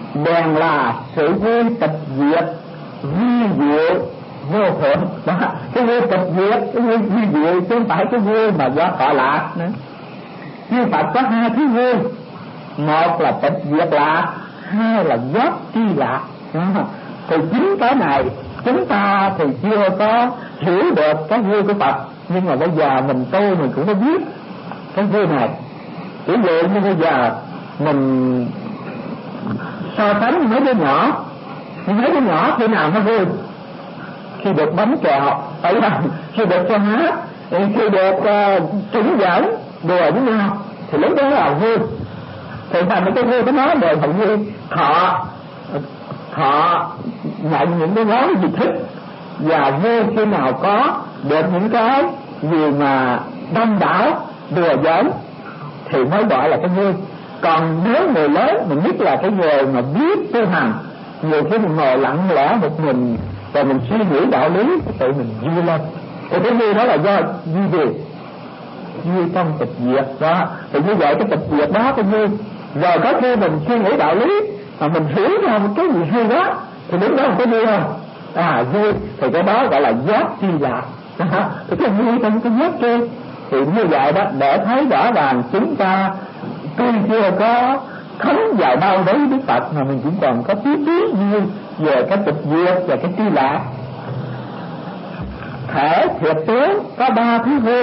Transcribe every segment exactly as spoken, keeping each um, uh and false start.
bèn là sự vui tịch diệt vi diệu vô thượng. Đó, cái vui tịch diệt, cái vui vi diệu chứ không phải cái vui mà do thọ lạc nữa. Chư Phật có hai thứ vui, một là tịch diệt lạc, hai là giác tri lạc. Đó. Thì chính cái này chúng ta thì chưa có hiểu được cái vui của Phật, nhưng mà bây giờ mình tu mình cũng có biết cái vui này. Ví dụ như bây giờ mình so sánh mấy đứa nhỏ, mấy đứa nhỏ khi nào nó vui? Khi được bánh kẹo, phải không? Khi được cho hát, khi được uh, trứng dẫn đùa với nhau thì lúc đó là vui. Thì thành mấy cái vui của nó đều hầu như họ họ nhận những cái món gì thích, và vui khi nào có được những cái gì mà đông đảo đùa giỡn thì mới gọi là cái vui. Còn nếu người lớn, mình biết là cái người mà biết tu hành, nhiều khi mình ngồi lặng lẽ một mình và mình suy nghĩ đạo lý, tự mình vui lên. Thì cái vui đó là do vui gì? Vui trong tịch diệt đó. Thì như vậy cái tịch diệt đó cái vui. Rồi có khi mình suy nghĩ đạo lý mà mình hiểu ra một cái gì hay đó thì đúng đó là cái vui không? À vui thì cái đó gọi là giác tri lạc. Thì cái vui trong cái giác tri. Thì như vậy đó, để thấy rõ ràng chúng ta tuy chưa có thấm vào đâu đấy Đức Phật mà mình cũng còn có tí tí như về cái tịch diệt và cái tri lạc. Thể thiệt tướng có ba thứ vui,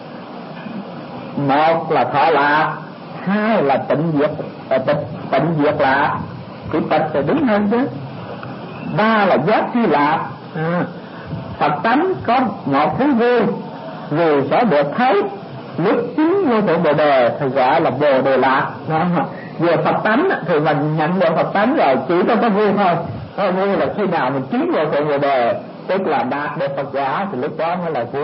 một là thọ lạc, hai là tịnh diệt tịch tịnh diệt lạc, chữ tịch thì đúng hơn chứ, ba là giác tri lạc. À, Phật tánh có một thứ vui vì sẽ được thấy lúc chính vô thượng bồ đề thì gọi là bồ đề lạc. Về Phật tánh thì mình nhận được Phật tánh rồi, chỉ có cái vui thôi. Cái vui là khi nào mình chứng vô thượng bồ đề, tức là đạt được Phật quả thì lúc đó mới là vui.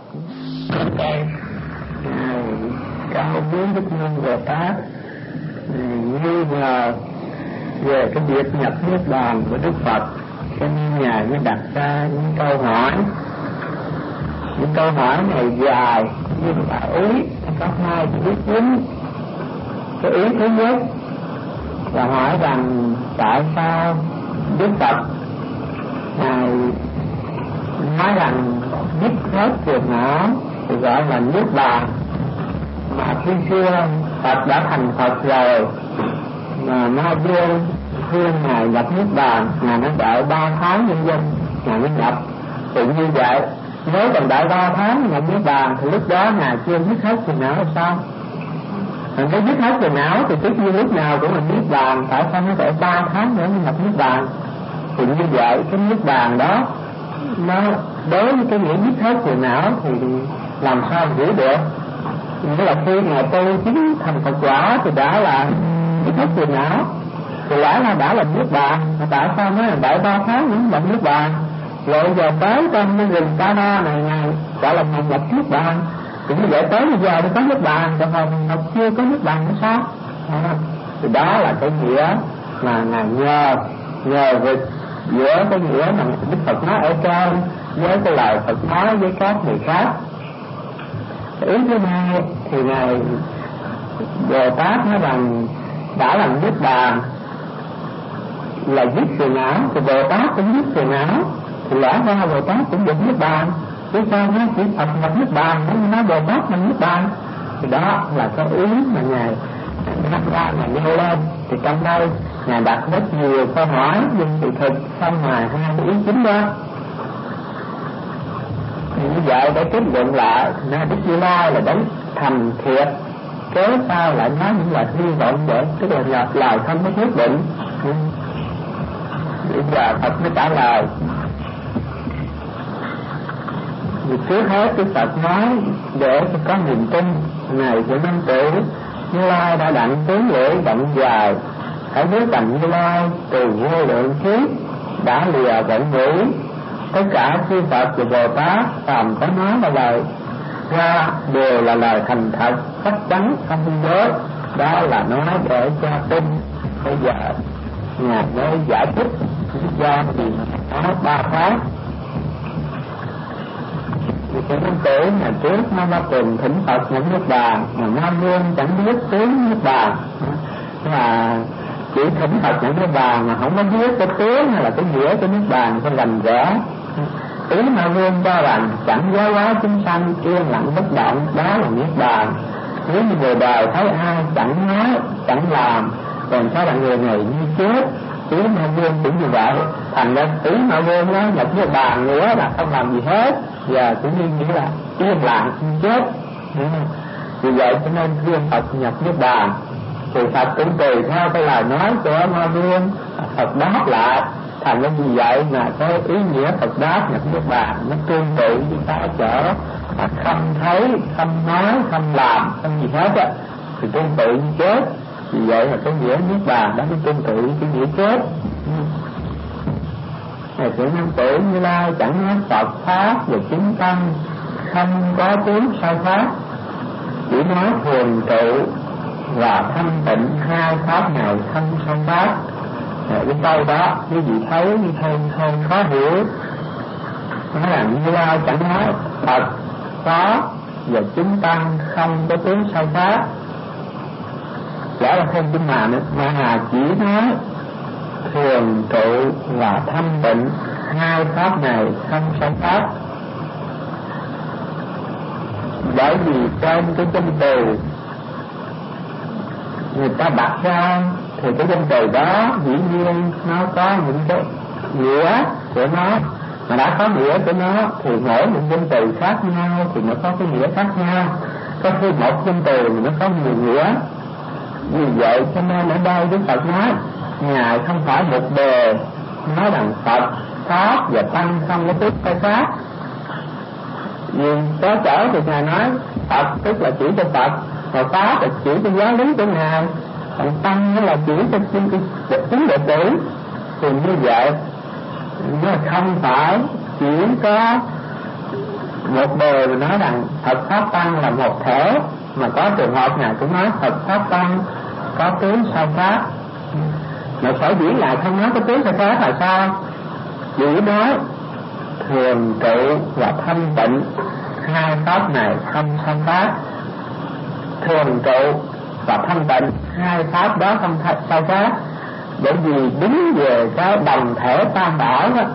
Cao quý đức nhân Bồ Tát nghi ngờ về cái việc nhập niết bàn của Đức Phật, cho nên ngài mới đặt ra những câu hỏi. Những câu hỏi này dài nhưng mà ý có hai ý chính. Cái ý thứ nhất là hỏi rằng tại sao Đức Phật ngài nói rằng dứt hết phiền não thì gọi là niết bàn, mà khi xưa Phật đã thành Phật rồi mà Ma Dương khuyên ngài nhập niết bàn, ngài nó đợi ba tháng nhân dân ngài mới nhập. Thì như vậy nếu còn đợi ba tháng nhập niết bàn thì lúc đó ngài chưa dứt hết phiền não là sao? Mình có dứt hết phiền não thì tất nhiên lúc nào cũng là niết bàn, tại sao nó đợi ba tháng nữa mới nhập niết bàn? Thì như vậy cái niết bàn đó nó đối với cái nghĩa dứt hết phiền não thì làm sao hiểu được? Nghĩa là khi ngài tu chính thành Phật quả thì đã là dứt hết phiền não, thì lẽ là đã là niết bàn, mà tại sao nói là đợi ba tháng nữa nhập niết bàn? Rồi giờ tới trong cái rừng Ca Na này ngài gọi là ngài nhập niết bàn, thì như vậy tới bây giờ mới có niết bàn, còn hồi ngọc chưa có niết bàn nữa sao? À, thì đó là cái nghĩa mà ngài nhờ nhờ việc giữa cái nghĩa mà Đức Phật nói ở trên với cái lời Phật nói với các người khác. Ý thứ hai thì ngài Bồ Tát nói rằng đã làm niết bàn là dứt phiền não, thì Bồ Tát cũng dứt phiền não, thì lẽ ra Bồ Tát cũng được niết bàn. Chứ sao nó chỉ Phật nhập niết bàn, nó nói Bồ Tát nhập niết bàn? Thì đó là cái ý mà ngài đặt ra, ngài nêu lên. Thì trong đây ngài đặt rất nhiều câu hỏi, nhưng sự thực không ngoài hai cái ý chính đó. Thì như vậy để kết luận lại, nên Đức Như Lai là đấng thành thiệt, cớ sao lại nói những lời hy vọng vậy? Tức là nhập lời không có quyết định. Bây giờ Phật mới trả lời. Vì trước hết cái Phật nói để cho có niềm tin này của năm tử, Như Lai đã đặng tướng lưỡi động dài, hãy biết rằng Như Lai từ vô lượng kiếp đã lìa vận ngữ. Tất cả chư Phật và Bồ Tát phàm có nói là lời ra đều là lời thành thật, chắc chắn không dối. Đó là nói để cho tin. Bây giờ ngài mới giải thích lý do thì nói ba tháng. Thì cái năm tử ngày trước nó đã từng thỉnh Phật nhận niết bàn, mà Nam Vương chẳng biết tướng niết bàn, là chỉ thỉnh Phật nhận nước bàn mà không có biết cái tướng hay là cái nghĩa của nước bàn phải rành rõ. Ý mà Vương cho rằng chẳng giáo hóa chúng sanh yên lặng bất động, đó là niết bàn. Nếu như người đời thấy ai chẳng nói chẳng làm, còn sao là người này như chết. Ý mà Vương cũng như vậy. Thành ra ý mà Vương đó là cái bàn nữa là không làm gì hết, và cũng như nghĩa là yên lặng như chết. Vì vậy cho nên Vương Phật nhập niết bàn, thì Phật cũng tùy theo cái lời nói của Ma Vương, Phật đáp lại. Thành ra vì vậy mà cái ý nghĩa Phật đáp nhập niết bàn nó tương tự với cái chỗ mà không thấy, không nói, không làm, không gì hết á, thì tương tự như chết. Vì vậy là cái nghĩa niết bàn đó nó tương tự với cái nghĩa chết. Này sự năm tử Như Lai chẳng nói Phật pháp và chứng tâm, không có tướng sai pháp, chỉ nói thường trụ và thanh tịnh hai pháp này không sai pháp. Cái câu đó quý vị thấy như hơi hơi khó hiểu. Nói là Như Lai chẳng nói Phật có và chứng tâm không có tướng sai pháp, lẽ là không chứng mà nữa, mà là chỉ nói thường trụ và thanh tịnh hai pháp này không sai pháp. Bởi vì trong cái danh từ người ta đặt ra thì cái danh từ đó dĩ nhiên nó có những cái nghĩa của nó, mà đã có nghĩa của nó thì mỗi một danh từ khác nhau thì nó có cái nghĩa khác nhau. Có khi một danh từ nó có nhiều nghĩa. Vì vậy cho nên ở đây Đức Phật nói Ngài không phải một bề nói rằng Phật pháp và tăng không có tướng sai pháp. Vì có trở thì Ngài nói Phật tức là chỉ cho Phật, và pháp là chỉ cho giáo lý của Ngài, còn tăng nó là chỉ cho chính đệ tử. Thì như vậy nó không phải chỉ có một bề mà nói rằng Phật pháp tăng là một thể, mà có trường hợp Ngài cũng nói Phật pháp tăng có tướng sai pháp. Mà sở dĩ Ngài không nói có tướng sai pháp là sao? Chỉ nói thường trụ và thanh tịnh hai pháp này không sai pháp. Thường trụ và thanh tịnh hai pháp đó không sai pháp, bởi vì đứng về cái đồng thể tam bảo đó.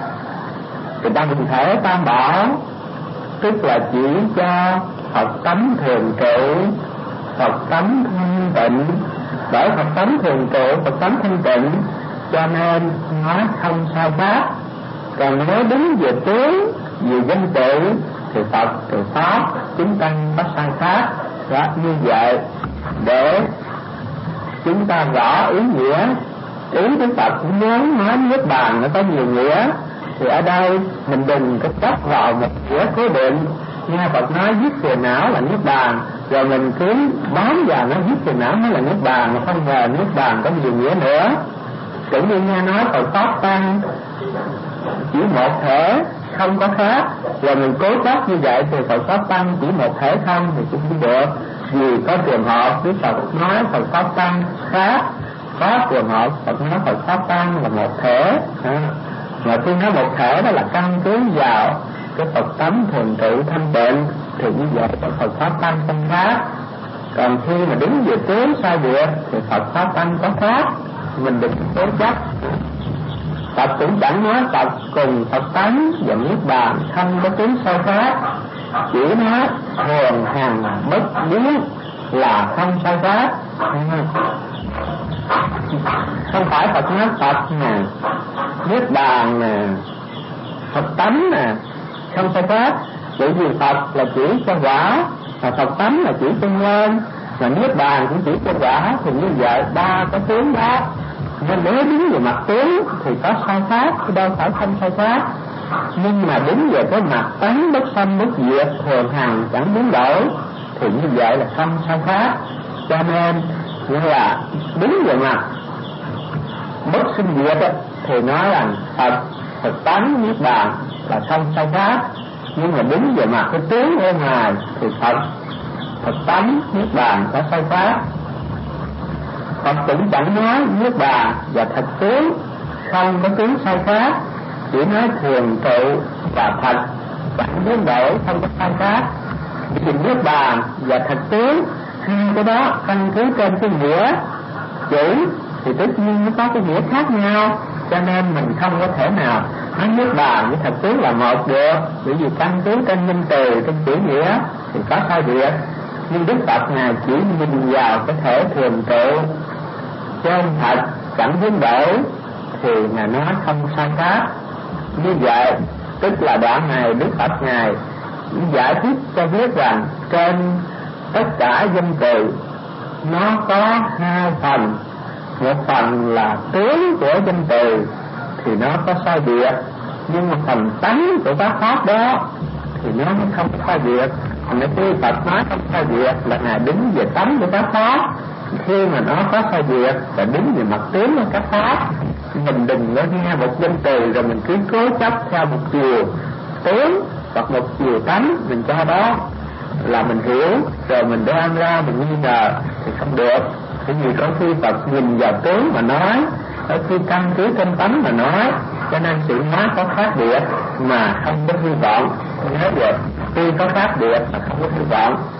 Cái đồng thể tam bảo tức là chỉ cho Phật tánh thường trụ, Phật tánh thanh tịnh. Bởi Phật tánh thường trụ, Phật tánh thanh tịnh, cho nên nó không sai pháp. Còn nếu đứng về tướng, về danh tự thì Phật, thì pháp, chúng tăng có sai pháp. Đó, như vậy để chúng ta rõ ý nghĩa. Ý của Phật cũng muốn nói niết bàn nó có nhiều nghĩa, thì ở đây mình đừng có chấp vào một nghĩa cố định. Nghe Phật nói giết phiền não là niết bàn, rồi mình cứ bám vào nó giết phiền não mới là niết bàn, mà không ngờ niết bàn có nhiều nghĩa nữa. Cũng như nghe nói Phật pháp tăng chỉ một thể không có khác, rồi mình cố chấp như vậy thì Phật pháp tăng chỉ một thể không thì cũng không được. Vì có trường hợp Đức Phật nói Phật pháp tăng khác, có trường hợp Phật nói Phật pháp tăng là một thể. À, mà khi nói một thể đó là căn cứ vào cái Phật tánh thường trụ thanh tịnh, thì như vậy cái Phật pháp tăng không khác. Còn khi mà đứng về tướng sai biệt thì Phật pháp tăng có khác, mình đừng cố chấp. Phật cũng chẳng nói Phật cùng Phật tánh và niết bàn không có tướng sai khác, chỉ nói thường hằng bất biến là không sai pháp. Không phải Phật nói Phật nè, niết bàn nè, Phật tánh nè không sai pháp. Bởi vì Phật là chỉ cho quả, và Phật tánh là chỉ cho lên, và niết bàn cũng chỉ cho quả. Thì như vậy ba cái tướng đó, nên nếu đứng về mặt tướng thì có sai pháp, chứ đâu phải không sai pháp. Nhưng mà đứng về cái mặt tánh bất sanh bất diệt, thường hằng chẳng biến đổi, thì như vậy là không sai pháp. Cho nên như là đứng về mặt bất sinh diệt thì nói rằng Phật, Phật tánh, niết bàn là không sai pháp. Nhưng mà đứng về mặt cái tướng ở ngoài thì Phật, Phật tánh, niết bàn có sai pháp. Phật cũng chẳng nói niết bàn và thật tướng không có tướng sai pháp, chỉ nói thường trụ và thật chẳng biến đổi không có sai pháp. Vì niết bàn và thật tướng hai cái đó căn cứ trên cái nghĩa chữ thì tất nhiên nó có cái nghĩa khác nhau, cho nên mình không có thể nào nói Niết Bàn với thật tướng là một được, bởi vì căn cứ trên minh từ, trên chữ nghĩa thì có sai biệt. Nhưng Đức Phật Ngài chỉ nhìn vào cái thể thường trụ trên thật chẳng biến đổi thì Ngài nói không sai khác. Như vậy tức là đoạn này Đức Phật Ngài giải thích cho biết rằng trên tất cả danh từ nó có hai phần. Một phần là tướng của danh từ thì nó có sai biệt, nhưng một phần tánh của các pháp đó thì nó không sai biệt. Còn nếu khi Phật nói không sai biệt là Ngài đứng về tánh của các pháp, khi mà nó có sai biệt là đứng về mặt tướng của các pháp. Mình đừng có nghe một danh từ rồi mình cứ cố chấp theo một chiều tướng hoặc một chiều tánh, mình cho đó là mình hiểu rồi mình đoan ra mình nghi ngờ thì không được. Bởi vì có khi Phật nhìn vào tướng mà nói, có khi căn cứ trên tánh mà nói, cho nên sự nói có khác biệt mà không có hy vọng. Nhớ vậy, tuy có khác biệt mà không có hy vọng.